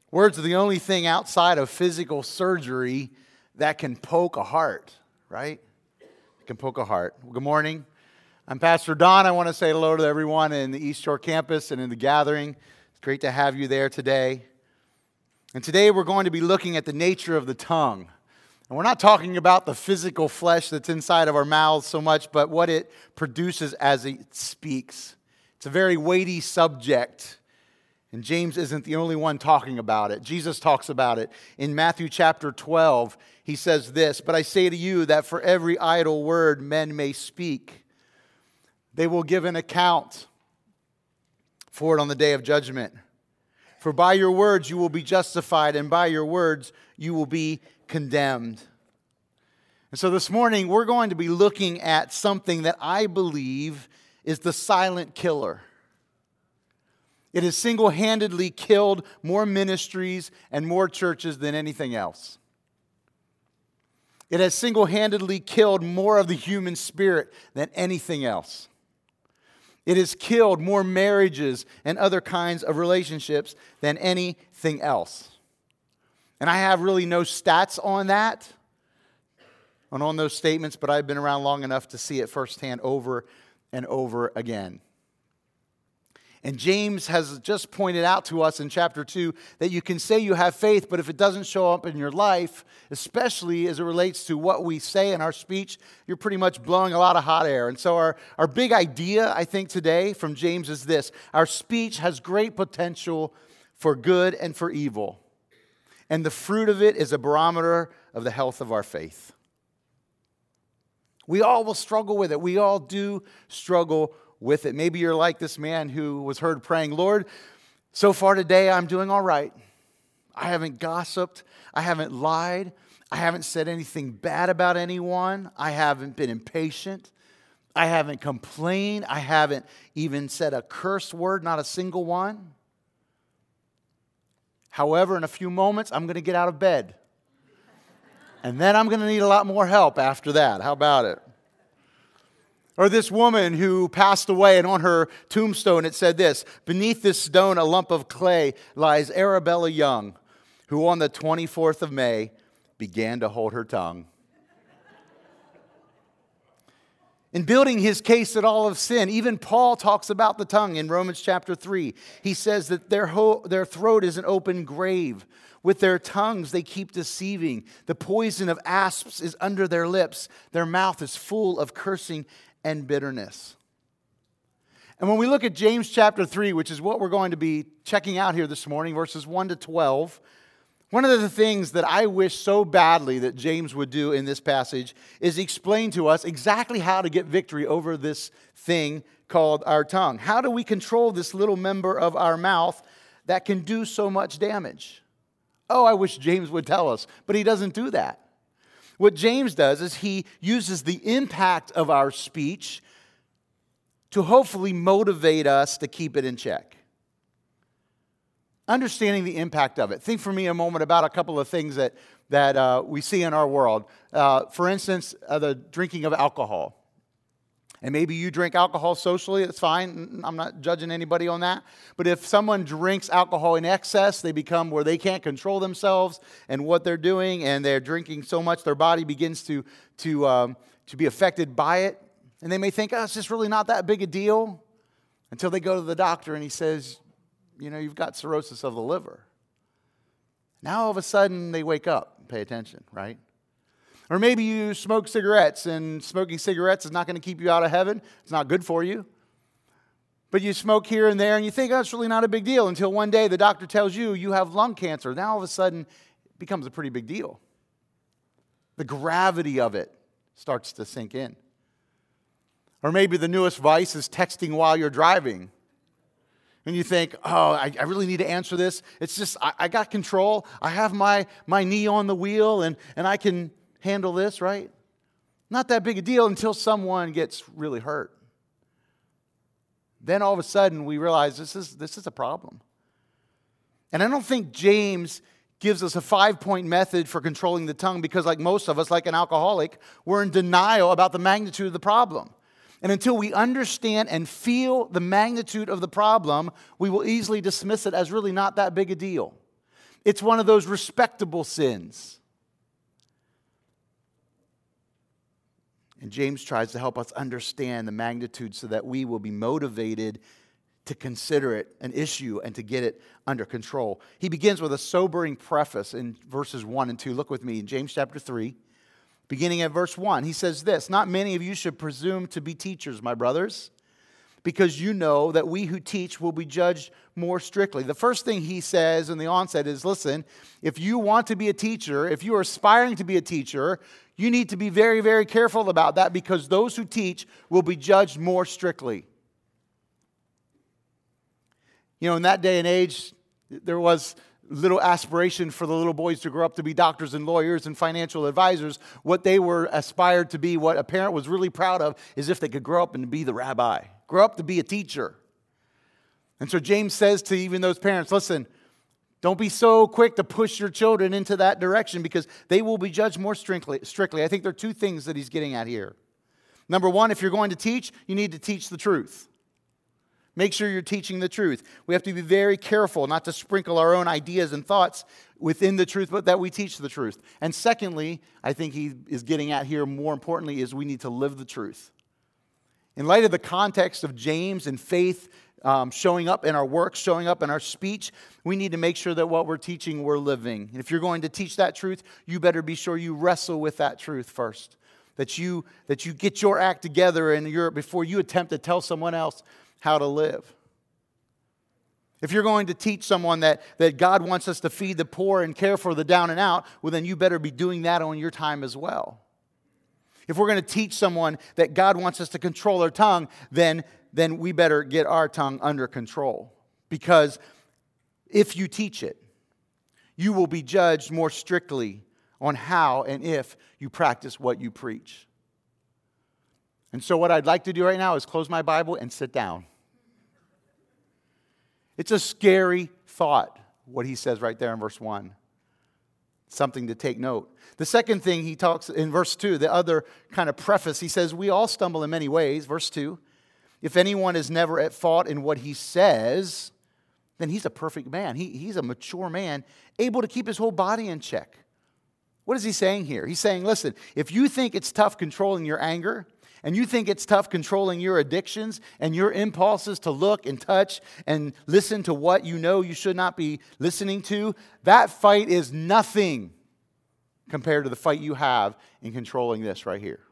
Words are the only thing outside of physical surgery that can poke a heart, right? It can poke a heart. Well, good morning. I'm Pastor Don. I want to say hello to everyone in the East Shore campus and in the gathering. It's great to have you there today. And today we're going to be looking at the nature of the tongue. And we're not talking about the physical flesh that's inside of our mouths so much, but what it produces as it speaks. It's a very weighty subject. And James isn't the only one talking about it. Jesus talks about it. In Matthew chapter 12, he says this, "But I say to you that for every idle word men may speak, they will give an account for it on the day of judgment. For by your words you will be justified, and by your words you will be condemned." And so this morning we're going to be looking at something that I believe is the silent killer. It has single-handedly killed more ministries and more churches than anything else. It has single-handedly killed more of the human spirit than anything else. It has killed more marriages and other kinds of relationships than anything else. And I have really no stats on that, on those statements, but I've been around long enough to see it firsthand over and over again. And James has just pointed out to us in chapter 2 that you can say you have faith, but if it doesn't show up in your life, especially as it relates to what we say in our speech, you're pretty much blowing a lot of hot air. And so our big idea, I think, today from James is this: our speech has great potential for good and for evil. And the fruit of it is a barometer of the health of our faith. We all will struggle with it. We all do struggle with it. Maybe you're like this man who was heard praying, "Lord, so far today I'm doing all right. I haven't gossiped. I haven't lied. I haven't said anything bad about anyone. I haven't been impatient. I haven't complained. I haven't even said a curse word, not a single one. However, in a few moments, I'm going to get out of bed. And then I'm going to need a lot more help after that. How about it?" Or this woman who passed away, and on her tombstone it said this: "Beneath this stone, a lump of clay, lies Arabella Young, who on the 24th of May began to hold her tongue." In building his case at all of sin, even Paul talks about the tongue in Romans chapter 3. He says that their throat is an open grave. With their tongues they keep deceiving. The poison of asps is under their lips. Their mouth is full of cursing and bitterness. And when we look at James chapter 3, which is what we're going to be checking out here this morning, verses 1 to 12, one of the things that I wish so badly that James would do in this passage is explain to us exactly how to get victory over this thing called our tongue. How do we control this little member of our mouth that can do so much damage? Oh, I wish James would tell us, but he doesn't do that. What James does is he uses the impact of our speech to hopefully motivate us to keep it in check. Understanding the impact of it. Think for me a moment about a couple of things that we see in our world. For instance, the drinking of alcohol. And maybe you drink alcohol socially, that's fine. I'm not judging anybody on that. But if someone drinks alcohol in excess, they become where they can't control themselves and what they're doing, and they're drinking so much their body begins to be affected by it. And they may think, "Oh, it's just really not that big a deal," until they go to the doctor and he says, "You've got cirrhosis of the liver." Now all of a sudden they wake up and pay attention, right? Or maybe you smoke cigarettes, and smoking cigarettes is not going to keep you out of heaven. It's not good for you. But you smoke here and there, and you think, "Oh, it's really not a big deal," until one day the doctor tells you you have lung cancer. Now all of a sudden it becomes a pretty big deal. The gravity of it starts to sink in. Or maybe the newest vice is texting while you're driving. And you think, "Oh, I really need to answer this. It's just, I got control. I have my knee on the wheel, and I can handle this," right? Not that big a deal until someone gets really hurt. Then all of a sudden we realize this is a problem. And I don't think James gives us a 5-point method for controlling the tongue because, like most of us, like an alcoholic, we're in denial about the magnitude of the problem. And until we understand and feel the magnitude of the problem, we will easily dismiss it as really not that big a deal. It's one of those respectable sins. And James tries to help us understand the magnitude so that we will be motivated to consider it an issue and to get it under control. He begins with a sobering preface in verses 1 and 2. Look with me in James chapter 3, beginning at verse 1. He says this, "Not many of you should presume to be teachers, my brothers, because you know that we who teach will be judged more strictly." The first thing he says in the onset is, listen, if you want to be a teacher, if you are aspiring to be a teacher, you need to be very, very careful about that, because those who teach will be judged more strictly. You know, in that day and age, there was little aspiration for the little boys to grow up to be doctors and lawyers and financial advisors. What they were aspired to be, what a parent was really proud of, is if they could grow up and be the rabbi, grow up to be a teacher. And so James says to even those parents, listen, don't be so quick to push your children into that direction, because they will be judged more strictly. I think there are two things that he's getting at here. Number one, if you're going to teach, you need to teach the truth. Make sure you're teaching the truth. We have to be very careful not to sprinkle our own ideas and thoughts within the truth, but that we teach the truth. And secondly, I think he is getting at here, more importantly, is we need to live the truth. In light of the context of James and faith showing up in our work, showing up in our speech, we need to make sure that what we're teaching, we're living. And if you're going to teach that truth, you better be sure you wrestle with that truth first. That you get your act together before you attempt to tell someone else how to live. If you're going to teach someone that God wants us to feed the poor and care for the down and out, well, then you better be doing that on your time as well. If we're going to teach someone that God wants us to control our tongue, then we better get our tongue under control. Because if you teach it, you will be judged more strictly on how and if you practice what you preach. And so what I'd like to do right now is close my Bible and sit down. It's a scary thought, what he says right there in verse 1. Something to take note. The second thing he talks in verse 2, the other kind of preface, he says, we all stumble in many ways. Verse 2, if anyone is never at fault in what he says, then he's a perfect man. He's a mature man, able to keep his whole body in check. What is he saying here? He's saying, listen, if you think it's tough controlling your anger, and you think it's tough controlling your addictions and your impulses to look and touch and listen to what you know you should not be listening to, that fight is nothing compared to the fight you have in controlling this right here.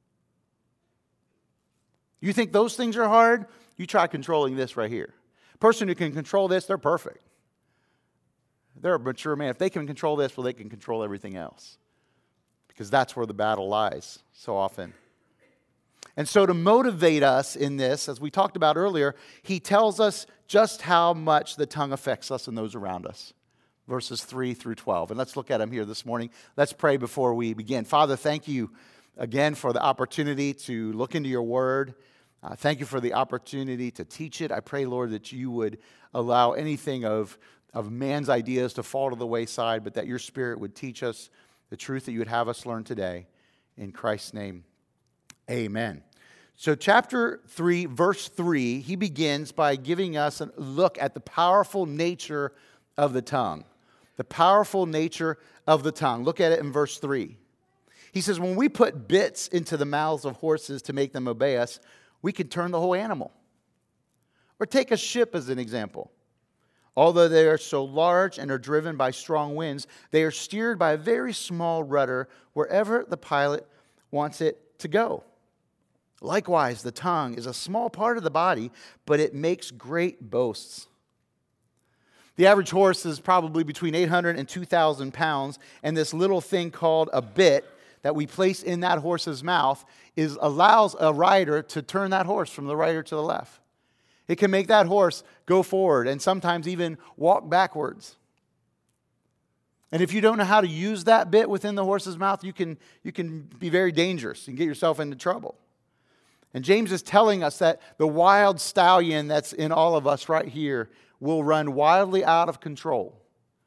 You think those things are hard? You try controlling this right here. A person who can control this, they're perfect. They're a mature man. If they can control this, well, they can control everything else. Because that's where the battle lies so often. And so to motivate us in this, as we talked about earlier, he tells us just how much the tongue affects us and those around us. Verses 3 through 12. And let's look at them here this morning. Let's pray before we begin. Father, thank you again for the opportunity to look into your word. Thank you for the opportunity to teach it. I pray, Lord, that you would allow anything of man's ideas to fall to the wayside, but that your Spirit would teach us the truth that you would have us learn today. In Christ's name, amen. So chapter 3, verse 3, he begins by giving us a look at the powerful nature of the tongue. The powerful nature of the tongue. Look at it in verse 3. He says, when we put bits into the mouths of horses to make them obey us, we can turn the whole animal. Or take a ship as an example. Although they are so large and are driven by strong winds, they are steered by a very small rudder wherever the pilot wants it to go. Likewise, the tongue is a small part of the body, but it makes great boasts. The average horse is probably between 800 and 2,000 pounds, and this little thing called a bit that we place in that horse's mouth allows a rider to turn that horse from the right or to the left. It can make that horse go forward and sometimes even walk backwards. And if you don't know how to use that bit within the horse's mouth, you can be very dangerous and get yourself into trouble. And James is telling us that the wild stallion that's in all of us right here will run wildly out of control,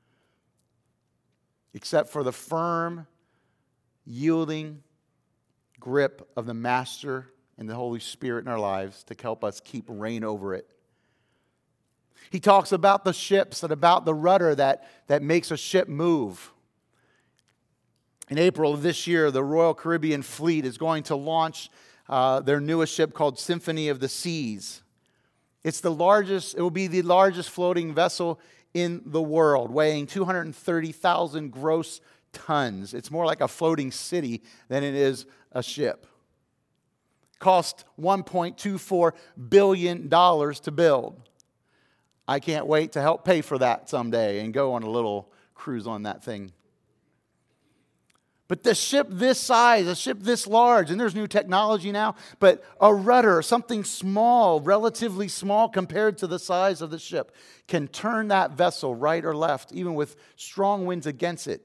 except for the firm, yielding grip of the Master and the Holy Spirit in our lives to help us keep reign over it. He talks about the ships and about the rudder that makes a ship move. In April of this year, the Royal Caribbean Fleet is going to launch their newest ship called Symphony of the Seas. It will be the largest floating vessel in the world, weighing 230,000 gross tons. It's more like a floating city than it is a ship. Cost $1.24 billion to build. I can't wait to help pay for that someday and go on a little cruise on that thing. But the ship this size, a ship this large, and there's new technology now, but a rudder, something small, relatively small compared to the size of the ship, can turn that vessel right or left, even with strong winds against it.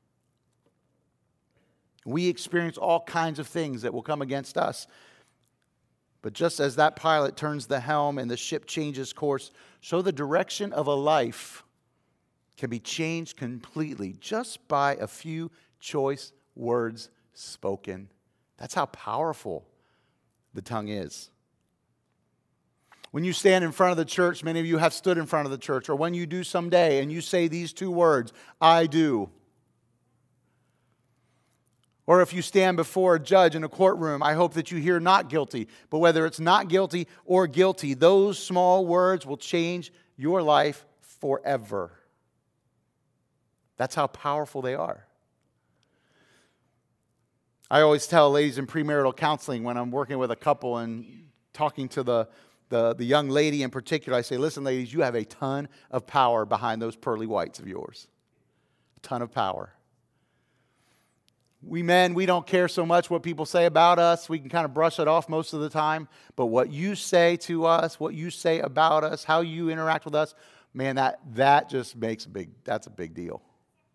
We experience all kinds of things that will come against us. But just as that pilot turns the helm and the ship changes course, so the direction of a life can be changed completely just by a few choice words spoken. That's how powerful the tongue is. When you stand in front of the church, many of you have stood in front of the church, or when you do someday and you say these two words, I do. Or if you stand before a judge in a courtroom, I hope that you hear not guilty. But whether it's not guilty or guilty, those small words will change your life forever. That's how powerful they are. I always tell ladies in premarital counseling when I'm working with a couple and talking to the young lady in particular, I say, listen, ladies, you have a ton of power behind those pearly whites of yours. A ton of power. We men, we don't care so much what people say about us. We can kind of brush it off most of the time. But what you say to us, what you say about us, how you interact with us, man, that just makes that's a big deal.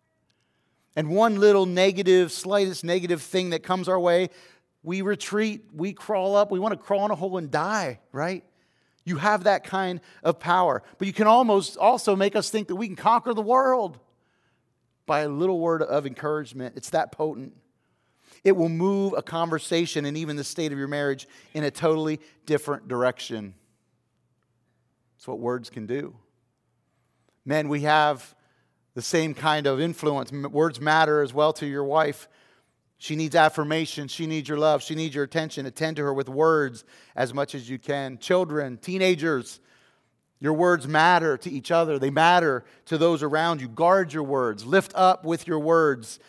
And one little slightest negative thing that comes our way, we retreat, we crawl up, we want to crawl in a hole and die, right? You have that kind of power. But you can almost also make us think that we can conquer the world by a little word of encouragement. It's that potent. It will move a conversation and even the state of your marriage in a totally different direction. That's what words can do. Men, we have the same kind of influence. Words matter as well to your wife. She needs affirmation. She needs your love. She needs your attention. Attend to her with words as much as you can. Children, teenagers, your words matter to each other. They matter to those around you. Guard your words. Lift up with your words.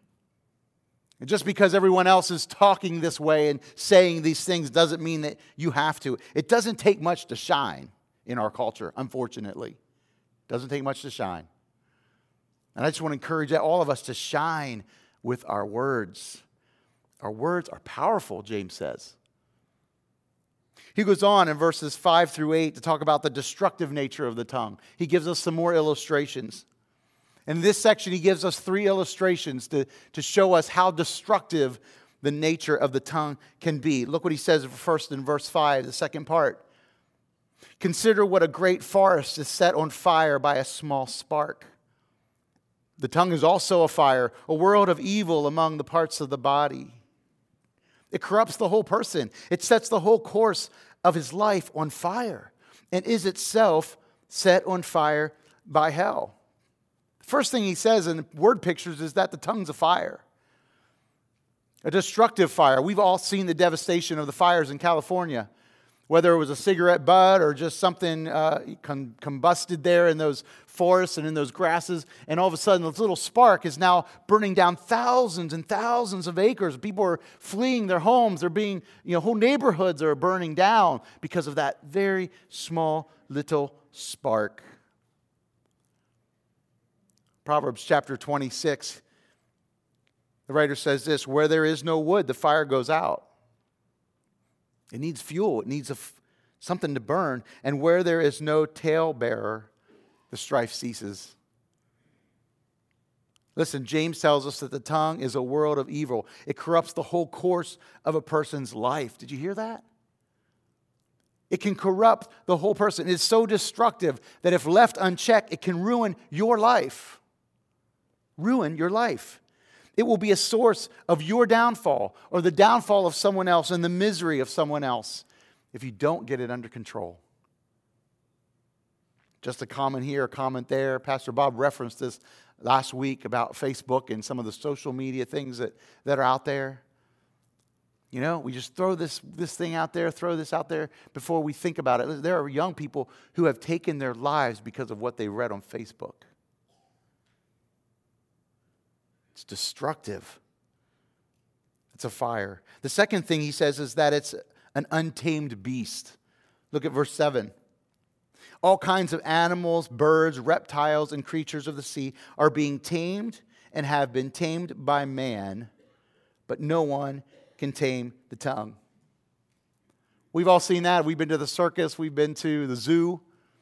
And just because everyone else is talking this way and saying these things doesn't mean that you have to. It doesn't take much to shine in our culture, unfortunately. It doesn't take much to shine. And I just want to encourage all of us to shine with our words. Our words are powerful, James says. He goes on in verses 5 through 8 to talk about the destructive nature of the tongue. He gives us some more illustrations. In this section, he gives us 3 illustrations to show us how destructive the nature of the tongue can be. Look what he says first in verse 5, the second part. Consider what a great forest is set on fire by a small spark. The tongue is also a fire, a world of evil among the parts of the body. It corrupts the whole person. It sets the whole course of his life on fire and is itself set on fire by hell. The first thing he says in word pictures is that the tongue's a fire. A destructive fire. We've all seen the devastation of the fires in California. Whether it was a cigarette butt or just something combusted there in those forests and in those grasses, and all of a sudden this little spark is now burning down thousands and thousands of acres. People are fleeing their homes. They're being, whole neighborhoods are burning down because of that very small little spark. Proverbs chapter 26, the writer says this, where there is no wood, the fire goes out. It needs fuel. It needs something to burn. And where there is no talebearer, the strife ceases. Listen, James tells us that the tongue is a world of evil. It corrupts the whole course of a person's life. Did you hear that? It can corrupt the whole person. It's so destructive that if left unchecked, it can ruin your life. Ruin your life. It will be a source of your downfall or the downfall of someone else and the misery of someone else if you don't get it under control. just a comment here, a comment there. Pastor Bob referenced this last week about Facebook and some of the social media things that are out there. You know, we just throw this thing out there, throw this out there before we think about it. There are young people who have taken their lives because of what they read on Facebook. It's destructive. It's a fire. The second thing he says is that it's an untamed beast. Look at verse 7. All kinds of animals, birds, reptiles, and creatures of the sea are being tamed and have been tamed by man, but no one can tame the tongue. We've all seen that. We've been to the circus. We've been to the zoo.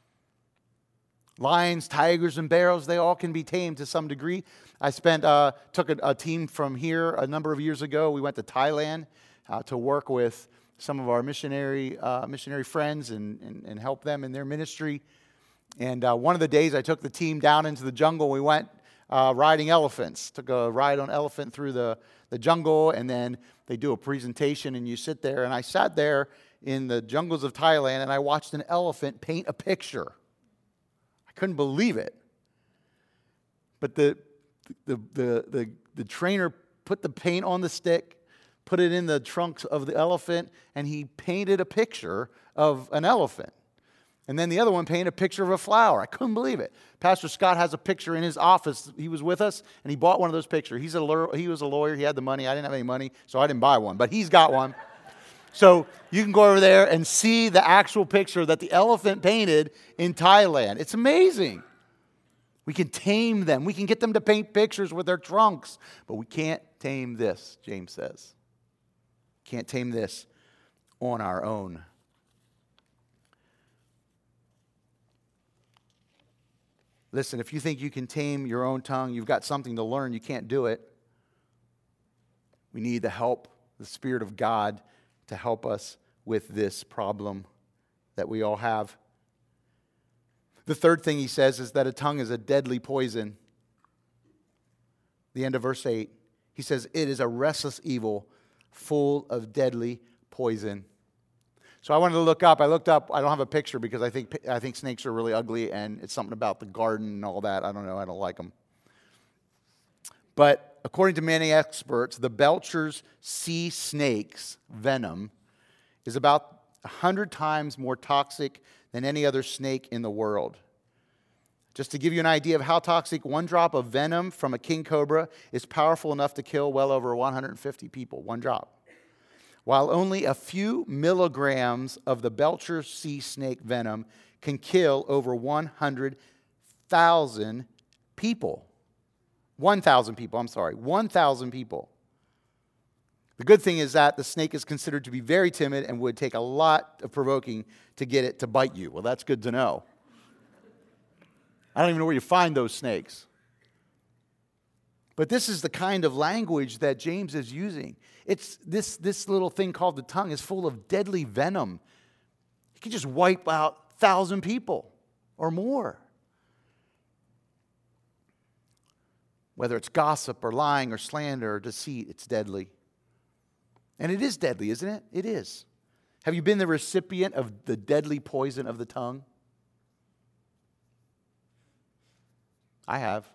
Lions, tigers, and bears, they all can be tamed to some degree. I took a team from here a number of years ago. We went to Thailand to work with some of our missionary friends and help them in their ministry. And one of the days I took the team down into the jungle. We went riding elephants. Took a ride on elephant through the jungle, and then they do a presentation, and you sit there. And I sat there in the jungles of Thailand, and I watched an elephant paint a picture. I couldn't believe it. But the trainer put the paint on the stick, put it in the trunks of the elephant, and he painted a picture of an elephant. And then the other one painted a picture of a flower. I couldn't believe it. Pastor Scott has a picture in his office. He was with us, and he bought one of those pictures. He was a lawyer. He had the money. I didn't have any money, so I didn't buy one. But he's got one. So you can go over there and see the actual picture that the elephant painted in Thailand. It's amazing. We can tame them. We can get them to paint pictures with their trunks. But we can't tame this, James says. Can't tame this on our own. Listen, if you think you can tame your own tongue, you've got something to learn, you can't do it. We need the help, the Spirit of God, to help us with this problem that we all have. The third thing he says is that a tongue is a deadly poison. The end of verse 8, he says, it is a restless evil full of deadly poison. So I wanted to look up. I looked up. I don't have a picture because I think snakes are really ugly, and it's something about the garden and all that. I don't know. I don't like them. But according to many experts, the Belcher's sea snake's venom is about 100 times more toxic than any other snake in the world. Just to give you an idea of how toxic, one drop of venom from a king cobra is powerful enough to kill well over 150 people. One drop. While only a few milligrams of the Belcher sea snake venom can kill over 1,000 people. 1,000 people, 1,000 people. The good thing is that the snake is considered to be very timid and would take a lot of provoking to get it to bite you. Well, that's good to know. I don't even know where you find those snakes. But this is the kind of language that James is using. It's this little thing called the tongue is full of deadly venom. It can just wipe out 1,000 people or more. Whether it's gossip or lying or slander or deceit, it's deadly. And it is deadly, isn't it? It is. Have you been the recipient of the deadly poison of the tongue? I have.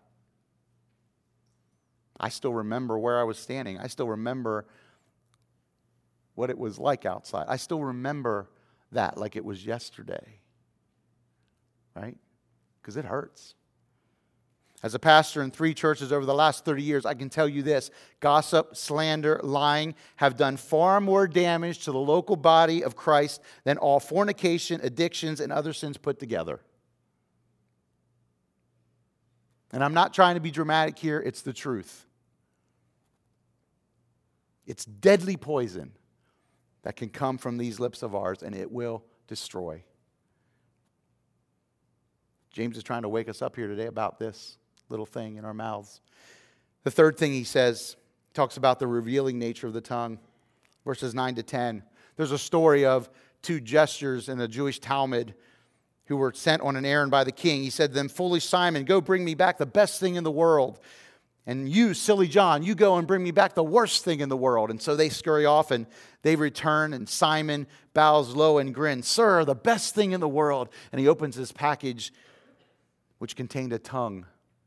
I still remember where I was standing. I still remember what it was like outside. I still remember that like it was yesterday. Right? Because it hurts. As a pastor in 3 churches over the last 30 years, I can tell you this. Gossip, slander, lying have done far more damage to the local body of Christ than all fornication, addictions, and other sins put together. And I'm not trying to be dramatic here. It's the truth. It's deadly poison that can come from these lips of ours, and it will destroy. James is trying to wake us up here today about this little thing in our mouths. The third thing he says, talks about the revealing nature of the tongue. Verses 9 to 10. There's a story of 2 jesters in the Jewish Talmud who were sent on an errand by the king. He said to them, "Foolish Simon, go bring me back the best thing in the world. And you, silly John, you go and bring me back the worst thing in the world." And so they scurry off and they return, and Simon bows low and grins, "Sir, the best thing in the world." And he opens his package which contained a tongue.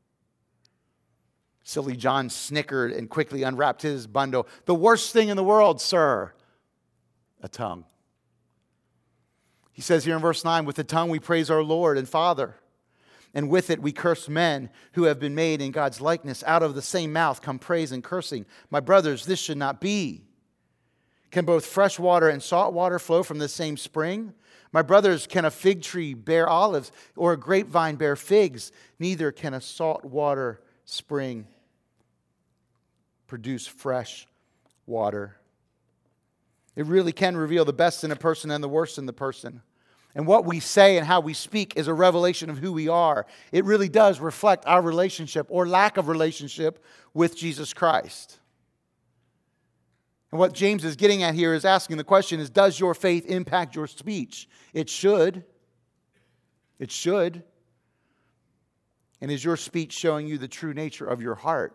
Silly John snickered and quickly unwrapped his bundle. The worst thing in the world, sir, a tongue. He says here in verse 9, with the tongue we praise our Lord and Father, and with it we curse men who have been made in God's likeness. Out of the same mouth come praise and cursing. My brothers, this should not be. Can both fresh water and salt water flow from the same spring? My brothers, can a fig tree bear olives or a grapevine bear figs? Neither can a salt water spring produce fresh water. It really can reveal the best in a person and the worst in the person. And what we say and how we speak is a revelation of who we are. It really does reflect our relationship or lack of relationship with Jesus Christ. And what James is getting at here is asking the question is, does your faith impact your speech? It should. It should. And is your speech showing you the true nature of your heart?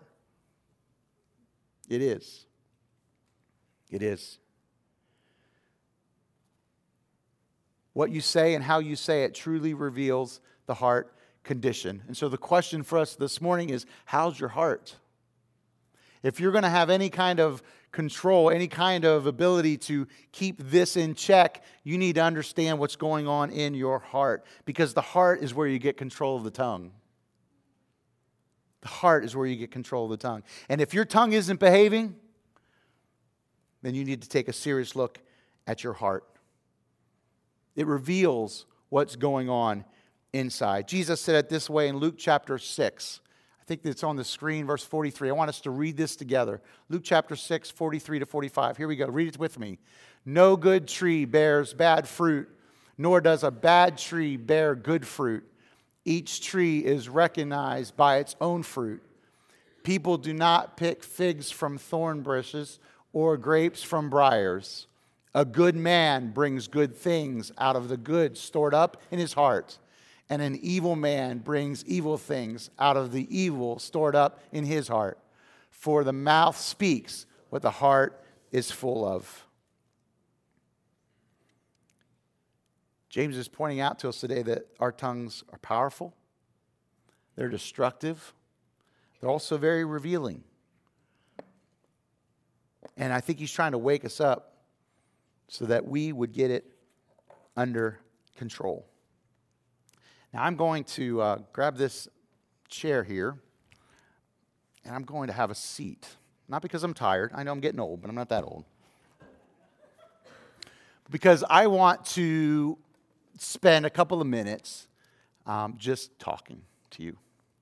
It is. It is. What you say and how you say it truly reveals the heart condition. And so the question for us this morning is, how's your heart? If you're going to have any kind of control, any kind of ability to keep this in check, you need to understand what's going on in your heart. Because the heart is where you get control of the tongue. The heart is where you get control of the tongue. And if your tongue isn't behaving, then you need to take a serious look at your heart. It reveals what's going on inside. Jesus said it this way in Luke chapter 6. I think it's on the screen, verse 43. I want us to read this together. Luke chapter 6, 43 to 45. Here we go. Read it with me. No good tree bears bad fruit, nor does a bad tree bear good fruit. Each tree is recognized by its own fruit. People do not pick figs from thorn bushes or grapes from briars. A good man brings good things out of the good stored up in his heart, and an evil man brings evil things out of the evil stored up in his heart. For the mouth speaks what the heart is full of. James is pointing out to us today that our tongues are powerful, they're destructive, they're also very revealing. And I think he's trying to wake us up so that we would get it under control. Now I'm going to grab this chair here, and I'm going to have a seat. Not because I'm tired. I know I'm getting old, but I'm not that old. Because I want to spend a couple of minutes just talking to you.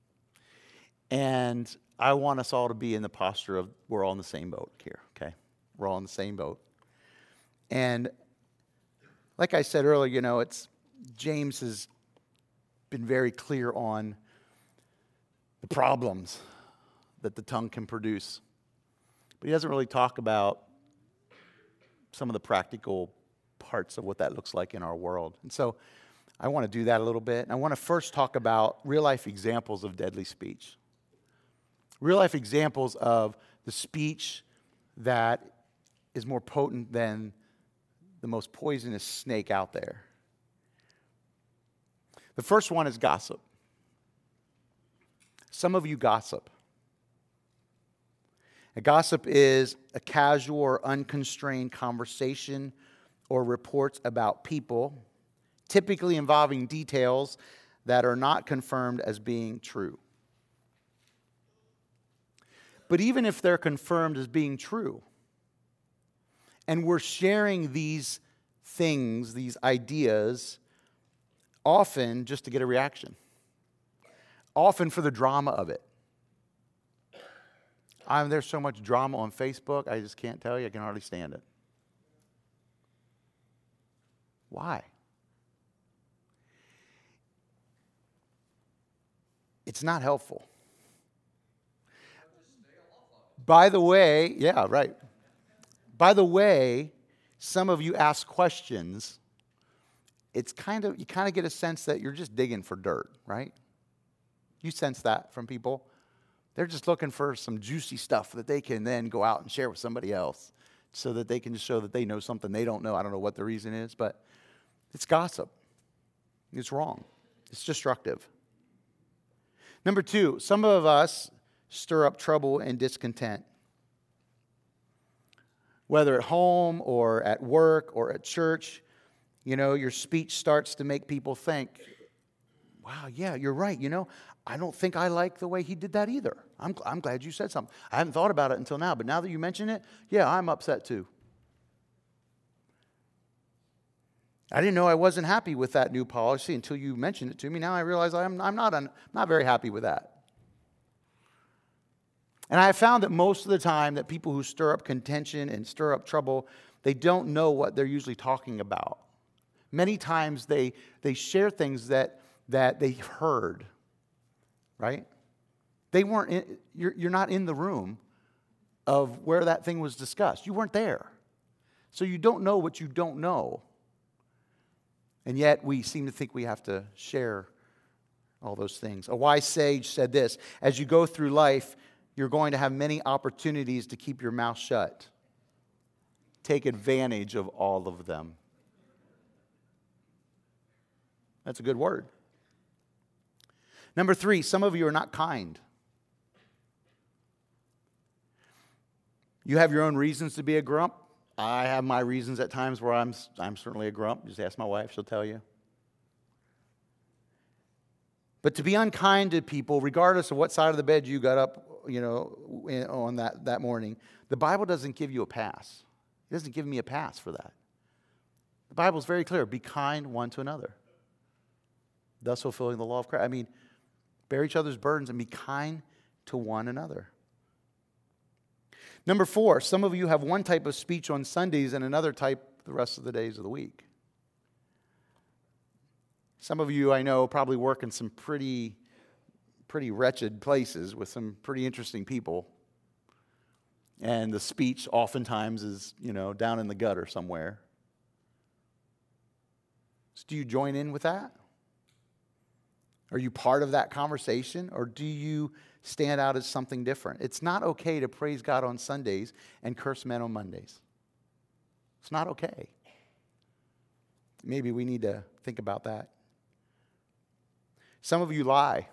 And I want us all to be in the posture of we're all in the same boat here, okay? We're all in the same boat. And like I said earlier, James has been very clear on the problems that the tongue can produce. But he doesn't really talk about some of the practical parts of what that looks like in our world. And so I want to do that a little bit. And I want to first talk about real-life examples of deadly speech. Real-life examples of the speech that is more potent than the most poisonous snake out there. The first one is gossip. Some of you gossip. A gossip is a casual or unconstrained conversation or reports about people, typically involving details that are not confirmed as being true. But even if they're confirmed as being true, and we're sharing these things, these ideas, often just to get a reaction. Often for the drama of it. There's so much drama on Facebook, I just can't tell you, I can hardly stand it. Why? It's not helpful. By the way, yeah, right. By the way, some of you ask questions. You kind of get a sense that you're just digging for dirt, right? You sense that from people. They're just looking for some juicy stuff that they can then go out and share with somebody else so that they can just show that they know something they don't know. I don't know what the reason is, but it's gossip. It's wrong. It's destructive. Number two, some of us stir up trouble and discontent. Whether at home or at work or at church, your speech starts to make people think, wow, yeah, you're right. I don't think I like the way he did that either. I'm glad you said something. I hadn't thought about it until now, but now that you mention it, yeah, I'm upset too. I didn't know I wasn't happy with that new policy until you mentioned it to me. Now I realize I'm not very happy with that. And I have found that most of the time that people who stir up contention and stir up trouble, they don't know what they're usually talking about. Many times they share things that they heard, right? They weren't you're not in the room of where that thing was discussed. You weren't there. So you don't know what you don't know. And yet we seem to think we have to share all those things. A wise sage said this: as you go through life, you're going to have many opportunities to keep your mouth shut. Take advantage of all of them. That's a good word. Number three, some of you are not kind. You have your own reasons to be a grump. I have my reasons at times where I'm certainly a grump. Just ask my wife, she'll tell you. But to be unkind to people, regardless of what side of the bed you got up, on that morning, the Bible doesn't give you a pass. It doesn't give me a pass for that. The Bible is very clear. Be kind one to another, thus fulfilling the law of Christ. Bear each other's burdens and be kind to one another. Number four, some of you have one type of speech on Sundays and another type the rest of the days of the week. Some of you, I know, probably work in some pretty wretched places with some pretty interesting people. And the speech oftentimes is, down in the gutter somewhere. So do you join in with that? Are you part of that conversation, or do you stand out as something different? It's not okay to praise God on Sundays and curse men on Mondays. It's not okay. Maybe we need to think about that. Some of you lie.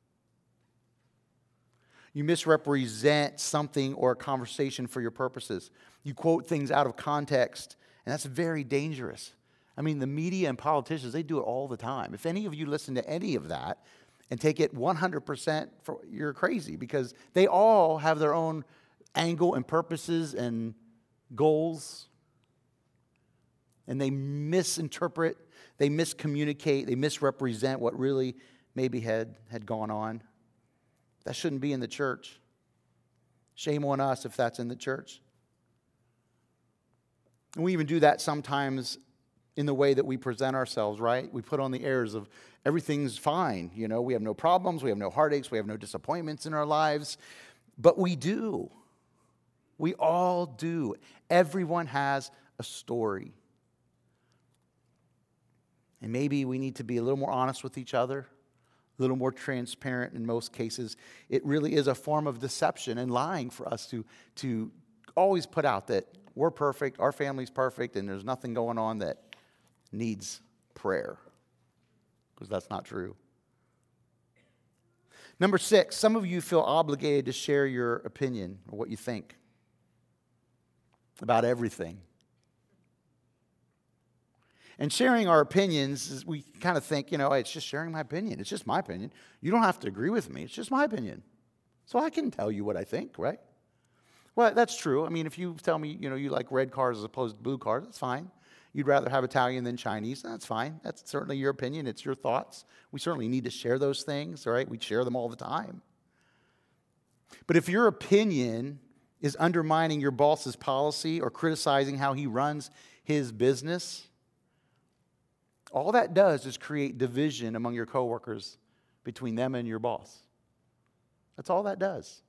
You misrepresent something or a conversation for your purposes. You quote things out of context, and that's very dangerous. The media and politicians, they do it all the time. If any of you listen to any of that and take it 100%, you're crazy, because they all have their own angle and purposes and goals. And they misinterpret, they miscommunicate, they misrepresent what really maybe had gone on. That shouldn't be in the church. Shame on us if that's in the church. And we even do that sometimes in the way that we present ourselves, right? We put on the airs of everything's fine. We have no problems, we have no heartaches, we have no disappointments in our lives. But we do. We all do. Everyone has a story. And maybe we need to be a little more honest with each other, a little more transparent in most cases. It really is a form of deception and lying for us to always put out that we're perfect, our family's perfect, and there's nothing going on that needs prayer, because that's not true. Number 6, some of you feel obligated to share your opinion or what you think about everything. And sharing our opinions, we kind of think, it's just sharing my opinion. It's just my opinion. You don't have to agree with me. It's just my opinion. So I can tell you what I think, right? Well, that's true. If you tell me, you like red cars as opposed to blue cars, that's fine. You'd rather have Italian than Chinese, that's fine. That's certainly your opinion. It's your thoughts. We certainly need to share those things, right? We share them all the time. But if your opinion is undermining your boss's policy or criticizing how he runs his business, all that does is create division among your coworkers between them and your boss. That's all that does.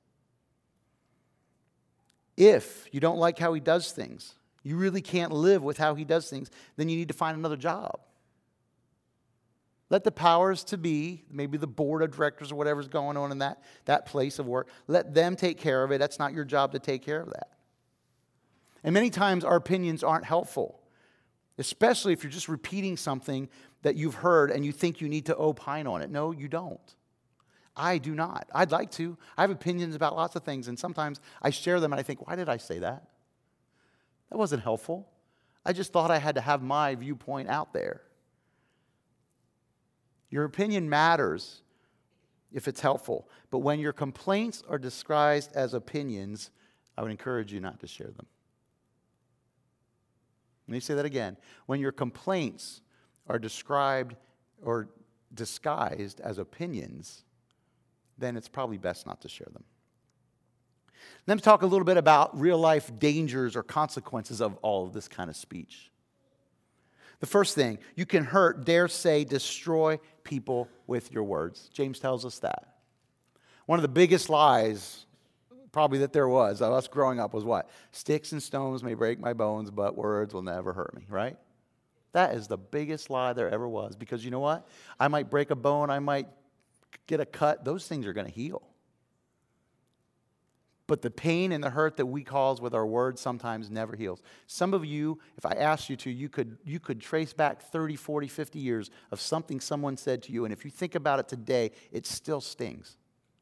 If you don't like how he does things, you really can't live with how he does things, then you need to find another job. Let the powers to be, maybe the board of directors or whatever's going on in that place of work, let them take care of it. That's not your job to take care of that. And many times our opinions aren't helpful, especially if you're just repeating something that you've heard and you think you need to opine on it. No, you don't. I do not. I'd like to. I have opinions about lots of things, and sometimes I share them and I think, why did I say that? That wasn't helpful. I just thought I had to have my viewpoint out there. Your opinion matters if it's helpful, but when your complaints are disguised as opinions, I would encourage you not to share them. Let me say that again. When your complaints are described or disguised as opinions, then it's probably best not to share them. Let me talk a little bit about real-life dangers or consequences of all of this kind of speech. The first thing, you can hurt, dare say, destroy people with your words. James tells us that. One of the biggest lies probably that there was of us growing up was what? Sticks and stones may break my bones, but words will never hurt me, right? That is the biggest lie there ever was, because you know what? I might break a bone, I might get a cut. Those things are going to heal. But the pain and the hurt that we cause with our words sometimes never heals. Some of you, if I asked you to, you could trace back 30, 40, 50 years of something someone said to you, and if you think about it today, it still stings.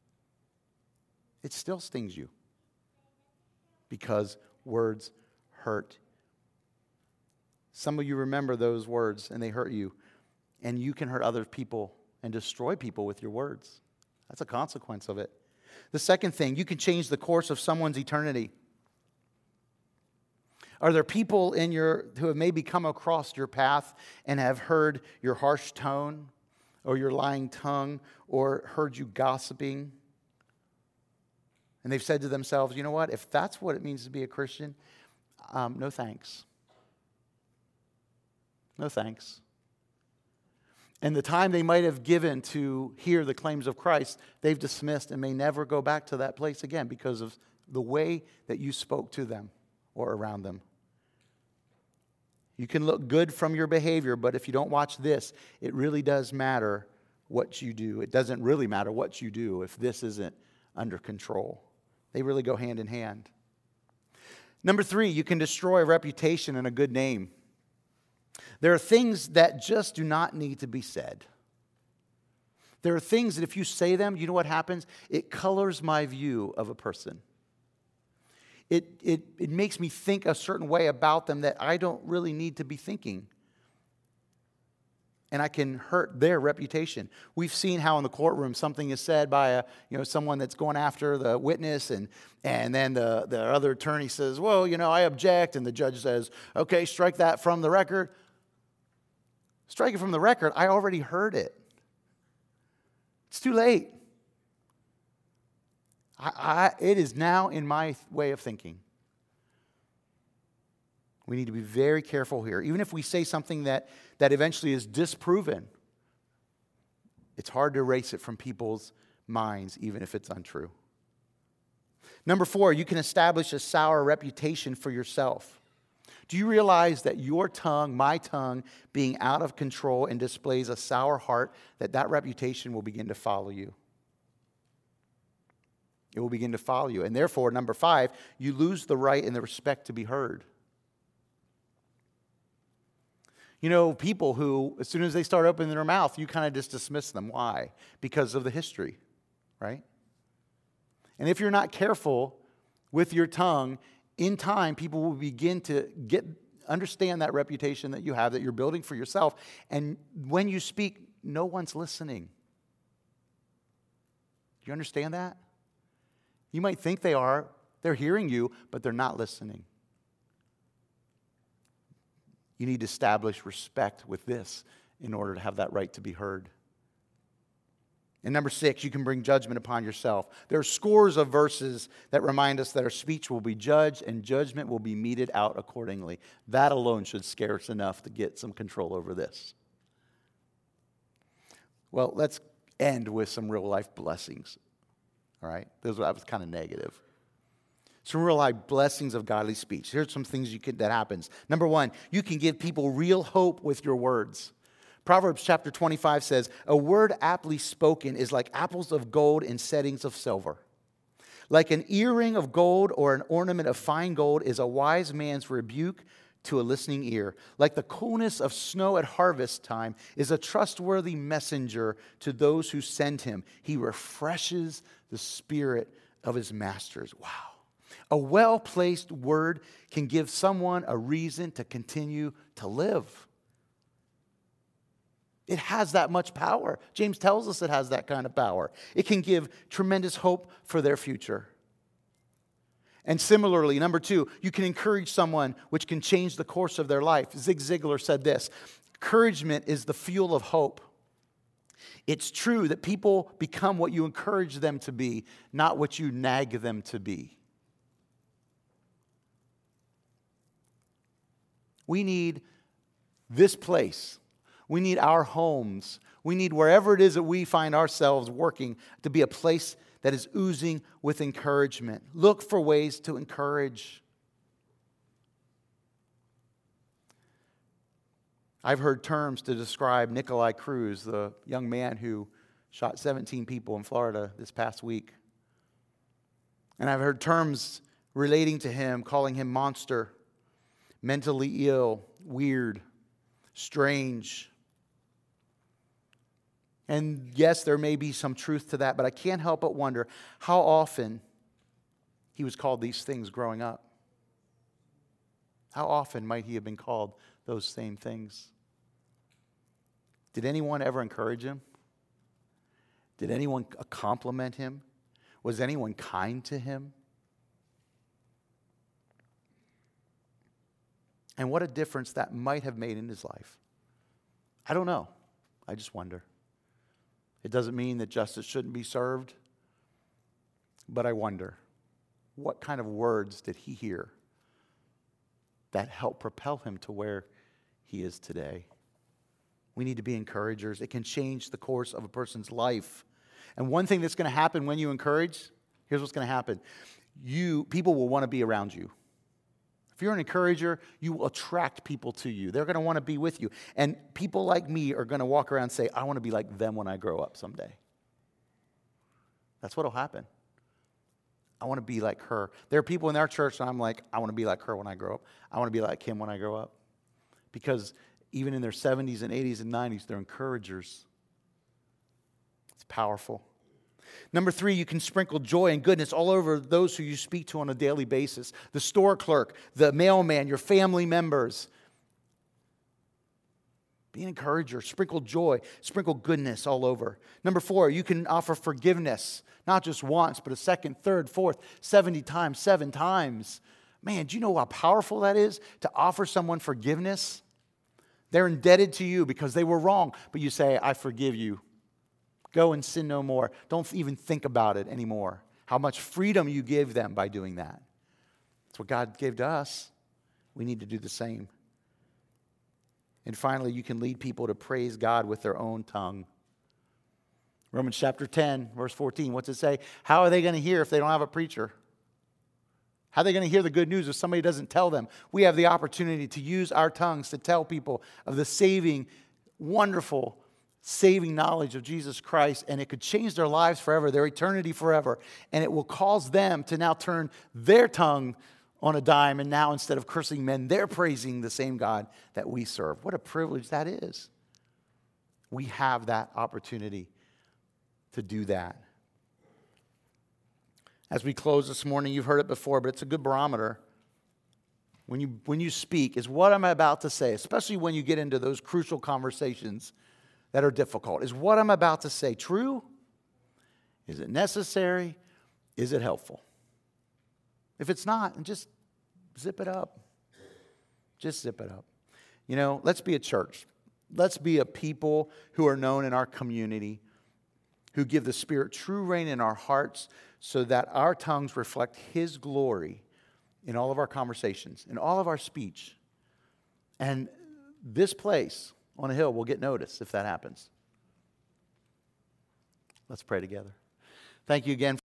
It still stings you because words hurt. Some of you remember those words and they hurt you, and you can hurt other people and destroy people with your words. That's a consequence of it. The second thing, you can change the course of someone's eternity. Are there people who have maybe come across your path and have heard your harsh tone or your lying tongue or heard you gossiping? And they've said to themselves, you know what, if that's what it means to be a Christian, no thanks. No thanks. And the time they might have given to hear the claims of Christ, they've dismissed and may never go back to that place again because of the way that you spoke to them or around them. You can look good from your behavior, but if you don't watch this, it really does matter what you do. It doesn't really matter what you do if this isn't under control. They really go hand in hand. Number 3, you can destroy a reputation and a good name. There are things that just do not need to be said. There are things that if you say them, you know what happens? It colors my view of a person. It makes me think a certain way about them that I don't really need to be thinking. And I can hurt their reputation. We've seen how in the courtroom something is said by someone that's going after the witness, and then the other attorney says, well, I object, and the judge says, okay, strike that from the record. Strike it from the record. I already heard it. It's too late. It is now in my way of thinking. We need to be very careful here. Even if we say something that eventually is disproven, it's hard to erase it from people's minds, even if it's untrue. Number 4, you can establish a sour reputation for yourself. Do you realize that your tongue, my tongue, being out of control and displays a sour heart, that reputation will begin to follow you? It will begin to follow you. And therefore, number 5, you lose the right and the respect to be heard. People who, as soon as they start opening their mouth, you kind of just dismiss them. Why? Because of the history, right? And if you're not careful with your tongue, in time, people will begin to understand that reputation that you have, that you're building for yourself. And when you speak, no one's listening. Do you understand that? You might think they are. They're hearing you, but they're not listening. You need to establish respect with this in order to have that right to be heard. And number 6, you can bring judgment upon yourself. There are scores of verses that remind us that our speech will be judged and judgment will be meted out accordingly. That alone should scare us enough to get some control over this. Well, let's end with some real life blessings. All right? That was kind of negative. Some real life blessings of godly speech. Here's some things that happens. Number 1, you can give people real hope with your words. Proverbs chapter 25 says, a word aptly spoken is like apples of gold in settings of silver. Like an earring of gold or an ornament of fine gold is a wise man's rebuke to a listening ear, like the coolness of snow at harvest time, is a trustworthy messenger to those who send him. He refreshes the spirit of his masters. Wow. A well-placed word can give someone a reason to continue to live. It has that much power. James tells us it has that kind of power. It can give tremendous hope for their future. And similarly, number 2, you can encourage someone, which can change the course of their life. Zig Ziglar said this: encouragement is the fuel of hope. It's true that people become what you encourage them to be, not what you nag them to be. We need this place. We need our homes. We need wherever it is that we find ourselves working to be a place that is oozing with encouragement. Look for ways to encourage. I've heard terms to describe Nikolai Cruz, the young man who shot 17 people in Florida this past week. And I've heard terms relating to him, calling him monster, mentally ill, weird, strange. And yes, there may be some truth to that, but I can't help but wonder how often he was called these things growing up. How often might he have been called those same things? Did anyone ever encourage him? Did anyone compliment him? Was anyone kind to him? And what a difference that might have made in his life. I don't know. I just wonder. It doesn't mean that justice shouldn't be served, but I wonder, what kind of words did he hear that helped propel him to where he is today? We need to be encouragers. It can change the course of a person's life. And one thing that's going to happen when you encourage, here's what's going to happen. People will want to be around you. If you're an encourager, you will attract people to you. They're going to want to be with you. And people like me are going to walk around and say, I want to be like them when I grow up someday. That's what will happen. I want to be like her. There are people in our church and I'm like, I want to be like her when I grow up. I want to be like him when I grow up. Because even in their 70s and 80s and 90s, they're encouragers. It's powerful. Number 3, you can sprinkle joy and goodness all over those who you speak to on a daily basis. The store clerk, the mailman, your family members. Be an encourager. Sprinkle joy. Sprinkle goodness all over. Number 4, you can offer forgiveness. Not just once, but a second, third, fourth, 70 times, 7 times. Man, do you know how powerful that is to offer someone forgiveness? They're indebted to you because they were wrong. But you say, I forgive you. Go and sin no more. Don't even think about it anymore. How much freedom you give them by doing that. That's what God gave to us. We need to do the same. And finally, you can lead people to praise God with their own tongue. Romans chapter 10, verse 14, what's it say? How are they going to hear if they don't have a preacher? How are they going to hear the good news if somebody doesn't tell them? We have the opportunity to use our tongues to tell people of the saving, wonderful, saving knowledge of Jesus Christ, and it could change their lives forever, their eternity forever, and it will cause them to now turn their tongue on a dime, and now instead of cursing men, they're praising the same God that we serve. What a privilege that is. We have that opportunity to do that. As we close this morning, you've heard it before, but it's a good barometer. When you speak, is what I'm about to say, especially when you get into those crucial conversations that are difficult. Is what I'm about to say true? Is it necessary? Is it helpful? If it's not, just zip it up. Just zip it up. You know, let's be a church. Let's be a people who are known in our community, who give the Spirit true reign in our hearts so that our tongues reflect His glory in all of our conversations, in all of our speech. And this place on a hill will get noticed if that happens. Let's pray together. Thank you again.